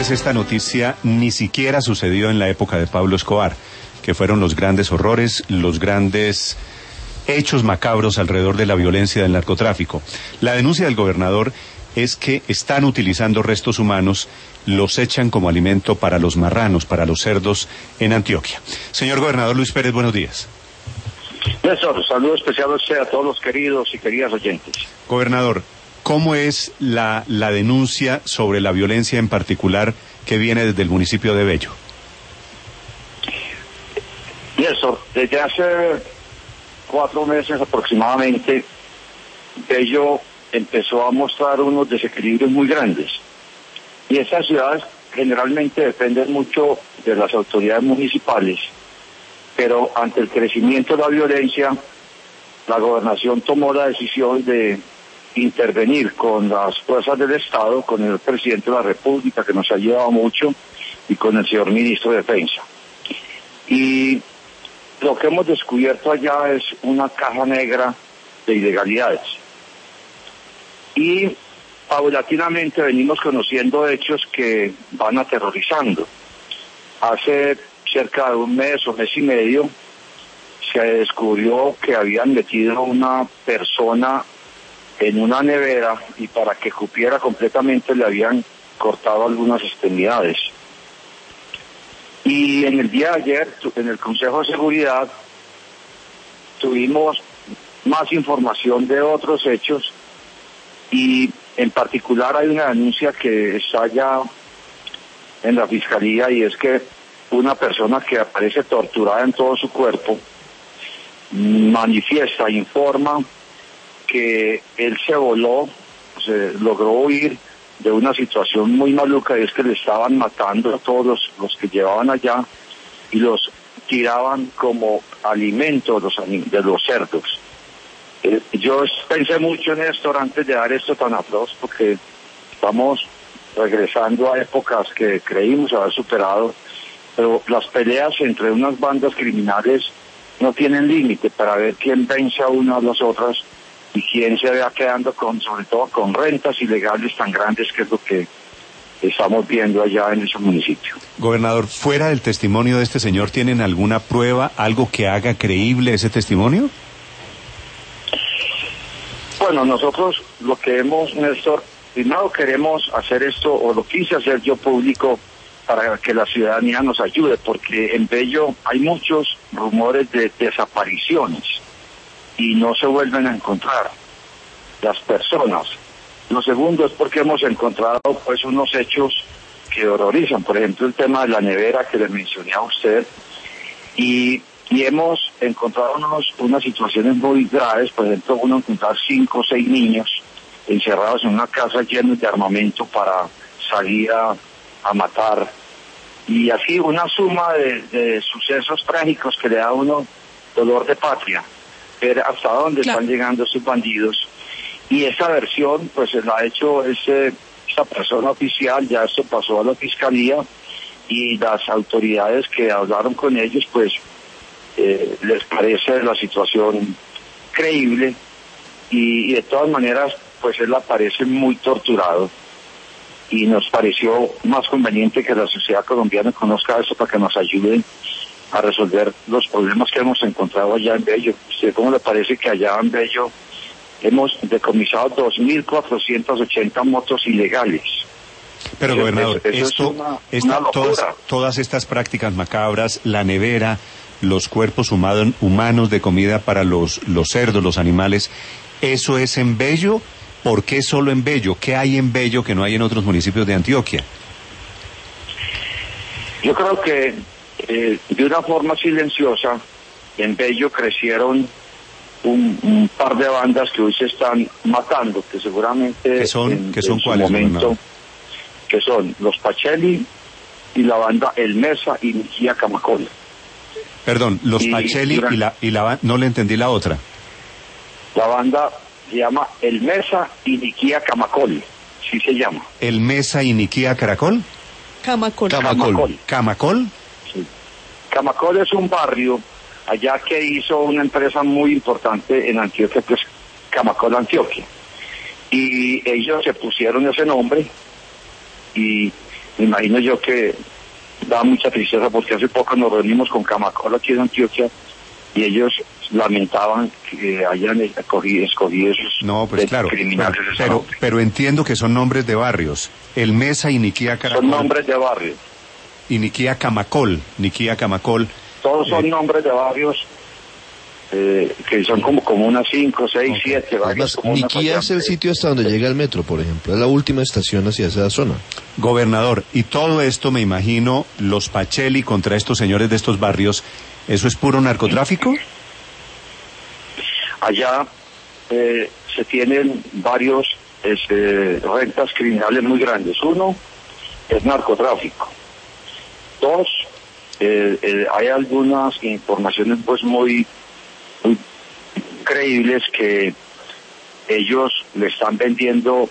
Esta noticia ni siquiera sucedió en la época de Pablo Escobar, que fueron los grandes horrores, los grandes hechos macabros alrededor de la violencia del narcotráfico. La denuncia del gobernador es que están utilizando restos humanos, los echan como alimento para los marranos, para los cerdos en Antioquia. Señor gobernador Luis Pérez, buenos días. Néstor, saludo especial a todos los queridos y queridas oyentes. Gobernador, ¿cómo es la denuncia sobre la violencia en particular que viene desde el municipio de Bello? Néstor, desde hace 4 meses aproximadamente, Bello empezó a mostrar unos desequilibrios muy grandes. Y estas ciudades generalmente dependen mucho de las autoridades municipales, pero ante el crecimiento de la violencia, la gobernación tomó la decisión de intervenir con las fuerzas del Estado, con el presidente de la República, que nos ha ayudado mucho, y con el señor ministro de Defensa. Y lo que hemos descubierto allá es una caja negra de ilegalidades. Y paulatinamente venimos conociendo hechos que van aterrorizando. Hace cerca de un mes o mes y medio se descubrió que habían metido una persona en una nevera y para que cupiera completamente le habían cortado algunas extremidades. Y en el día de ayer, en el Consejo de Seguridad, tuvimos más información de otros hechos y en particular hay una denuncia que está ya en la Fiscalía y es que una persona que aparece torturada en todo su cuerpo manifiesta, informa que él se voló, se logró huir de una situación muy maluca, y es que le estaban matando a todos los que llevaban allá y los tiraban como alimento de los cerdos. Yo pensé mucho en esto antes de dar esto tan atroz, porque estamos regresando a épocas que creímos haber superado, pero las peleas entre unas bandas criminales no tienen límite para ver quién vence a una a las otras y quién se vea quedando sobre todo con rentas ilegales tan grandes, que es lo que estamos viendo allá en ese municipio. Gobernador, fuera del testimonio de este señor, ¿tienen alguna prueba, algo que haga creíble ese testimonio? Bueno, nosotros lo que hemos, Néstor, primero queremos hacer esto, o lo quise hacer yo público, para que la ciudadanía nos ayude, porque en Bello hay muchos rumores de desapariciones y no se vuelven a encontrar las personas. Lo segundo es porque hemos encontrado pues unos hechos que horrorizan, por ejemplo el tema de la nevera que le mencioné a usted, y hemos encontrado unas situaciones muy graves, por ejemplo uno encontrar 5 o 6 niños encerrados en una casa llenos de armamento para salir a matar, y así una suma de sucesos trágicos que le da a uno dolor de patria, ver hasta dónde están llegando estos bandidos. Y esa versión pues la ha hecho esta persona oficial, ya esto pasó a la Fiscalía, y las autoridades que hablaron con ellos pues les parece la situación creíble, y de todas maneras pues él aparece muy torturado, y nos pareció más conveniente que la sociedad colombiana conozca eso para que nos ayuden a resolver los problemas que hemos encontrado allá en Bello. ¿Usted cómo le parece que allá en Bello hemos decomisado 2.480 motos ilegales? Pero gobernador, eso todas estas prácticas macabras, la nevera, los cuerpos humanos de comida para los cerdos, los animales, ¿eso es en Bello? ¿Por qué solo en Bello? ¿Qué hay en Bello que no hay en otros municipios de Antioquia? Yo creo que de una forma silenciosa en Bello crecieron un par de bandas que hoy se están matando, que seguramente ¿Qué son cuáles, momento, que son los Pacheli y la banda El Mesa y Niquía Camacol. Perdón, los Pacheli y la no le entendí la otra. La banda se llama El Mesa y Niquía Camacol, sí se llama. ¿El Mesa y Niquía Caracol? Camacol. ¿Camacol? Sí. Camacol es un barrio allá que hizo una empresa muy importante en Antioquia, pues Camacol Antioquia. Y ellos se pusieron ese nombre y me imagino yo que da mucha tristeza, porque hace poco nos reunimos con Camacol aquí en Antioquia y ellos lamentaban que hayan escogido esos no, pues claro, criminales. pero entiendo que son nombres de barrios. El Mesa y Niquía Caracol. Son nombres de barrios. Y Niquía Camacol. Todos son nombres de barrios que son como unas 5, 6, 7 barrios. Niquía es el sitio hasta donde llega el metro, por ejemplo. Es la última estación hacia esa zona. Gobernador, y todo esto, me imagino, los Pacheli contra estos señores de estos barrios, ¿eso es puro narcotráfico? Allá se tienen varios rentas criminales muy grandes. Uno es narcotráfico. Dos, hay algunas informaciones pues muy creíbles que ellos le están vendiendo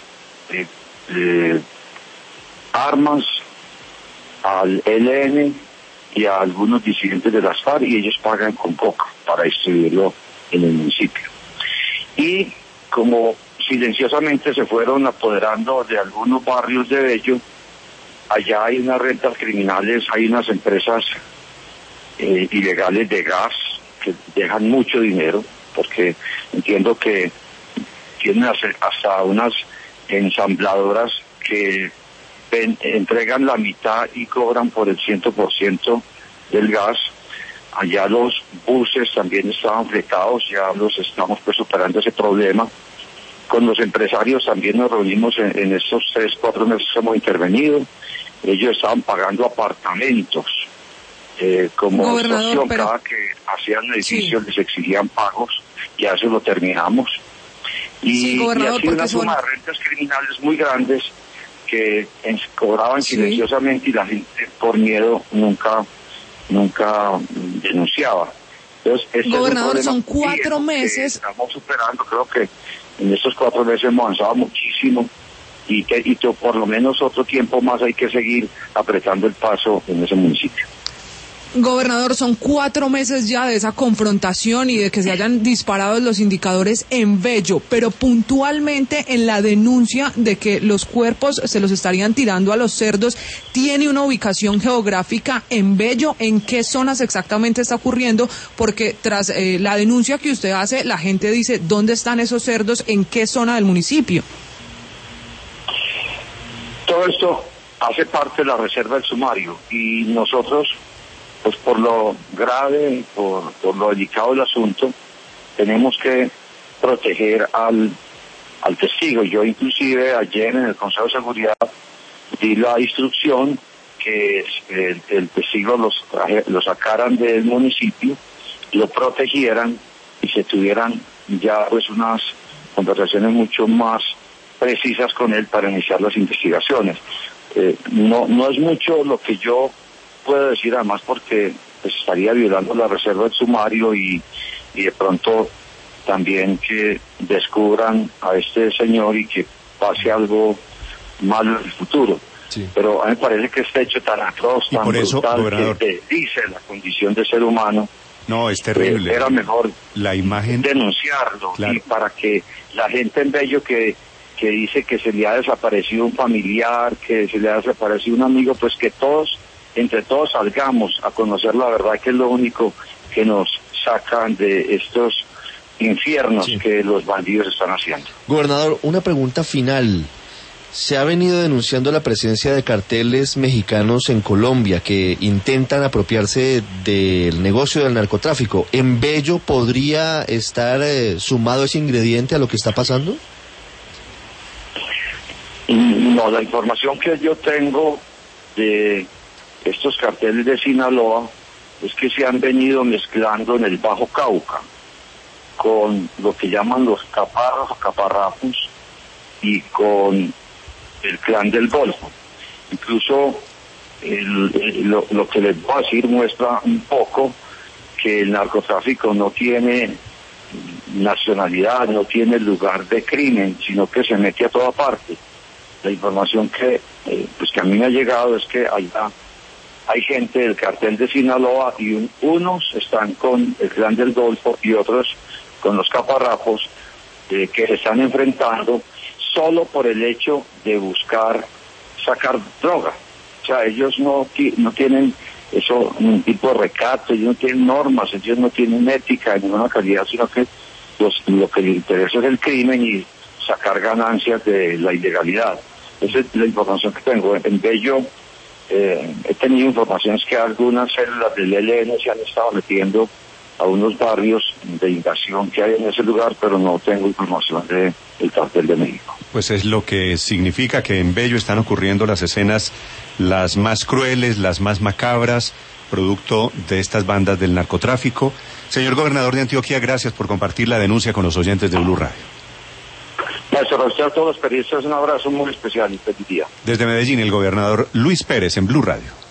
armas al ELN y a algunos disidentes de las FARC, y ellos pagan con coca para distribuirlo en el municipio. Y como silenciosamente se fueron apoderando de algunos barrios de Bello, allá hay unas rentas criminales, hay unas empresas ilegales de gas que dejan mucho dinero, porque entiendo que tienen hasta unas ensambladoras que entregan la mitad y cobran por el 100% del gas. Allá los buses también estaban fletados, ya los estamos pues superando ese problema. Con los empresarios también nos reunimos en estos 3, 4 meses que hemos intervenido. Ellos estaban pagando apartamentos como estación, pero cada que hacían edificios les exigían pagos, ya eso lo terminamos. Y así una suma de rentas criminales muy grandes que cobraban silenciosamente, y la gente por miedo nunca denunciaba. Entonces, gobernador, son 4 meses. Estamos superando, creo que en estos 4 meses hemos avanzado muchísimo, y por lo menos otro tiempo más hay que seguir apretando el paso en ese municipio. Gobernador, son 4 meses ya de esa confrontación y de que se hayan disparado los indicadores en Bello, pero puntualmente en la denuncia de que los cuerpos se los estarían tirando a los cerdos, ¿tiene una ubicación geográfica en Bello? ¿En qué zonas exactamente está ocurriendo? Porque tras la denuncia que usted hace, la gente dice, ¿dónde están esos cerdos? ¿En qué zona del municipio? Todo esto hace parte de la reserva del sumario, y nosotros, pues por lo grave, por lo delicado del asunto, tenemos que proteger al testigo. Yo inclusive ayer en el Consejo de Seguridad di la instrucción que el testigo lo sacaran del municipio, lo protegieran y se tuvieran ya pues unas conversaciones mucho más precisas con él para iniciar las investigaciones. No es mucho lo que yo puedo decir, además porque pues, estaría violando la reserva del sumario, y de pronto también que descubran a este señor y que pase algo malo en el futuro. Sí. Pero a mí me parece que este hecho tan atroz, tan brutal, gobernador, que dice la condición de ser humano, no, es terrible. Era mejor la imagen denunciarlo, claro. Y para que la gente en Bello que dice que se le ha desaparecido un familiar, que se le ha desaparecido un amigo, pues que entre todos salgamos a conocer la verdad, que es lo único que nos sacan de estos infiernos que los bandidos están haciendo. Gobernador, una pregunta final. Se ha venido denunciando la presencia de carteles mexicanos en Colombia que intentan apropiarse del negocio del narcotráfico. ¿En Bello podría estar sumado ese ingrediente a lo que está pasando? No, la información que yo tengo de estos carteles de Sinaloa es que se han venido mezclando en el Bajo Cauca con lo que llaman los caparros o caparrafos y con el Clan del Golfo. Incluso lo que les voy a decir muestra un poco que el narcotráfico no tiene nacionalidad, no tiene lugar de crimen, sino que se mete a toda parte. La información que a mí me ha llegado es que hay gente del cartel de Sinaloa, y unos están con el Clan del Golfo y otros con los caparrafos, que se están enfrentando solo por el hecho de buscar sacar droga. O sea, ellos no tienen eso, un tipo de recato, ellos no tienen normas, ellos no tienen ética de ninguna calidad, sino que lo que les interesa es el crimen y sacar ganancias de la ilegalidad. Esa es la información que tengo. En Bello he tenido informaciones que algunas células del ELN se han estado metiendo a unos barrios de invasión que hay en ese lugar, pero no tengo información del Cartel de México. Pues es lo que significa que en Bello están ocurriendo las escenas las más crueles, las más macabras, producto de estas bandas del narcotráfico. Señor gobernador de Antioquia, gracias por compartir la denuncia con los oyentes de Blue Radio. Maestro, a todos los periodistas un abrazo muy especial y feliz día. Desde Medellín, el gobernador Luis Pérez en Blue Radio.